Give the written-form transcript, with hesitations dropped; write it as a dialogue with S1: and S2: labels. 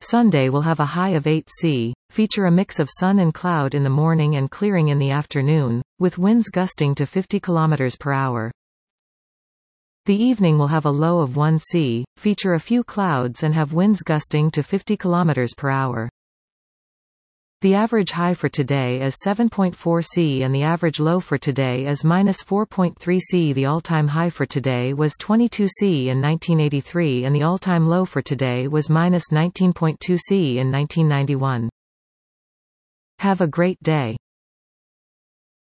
S1: Sunday will have a high of 8 C, feature a mix of sun and cloud in the morning and clearing in the afternoon, with winds gusting to 50 km per hour. The evening will have a low of 1 C, feature a few clouds and have winds gusting to 50 km per hour. The average high for today is 7.4 C and the average low for today is -4.3 C. The all-time high for today was 22 C in 1983 and the all-time low for today was -19.2 C in 1991. Have a great day.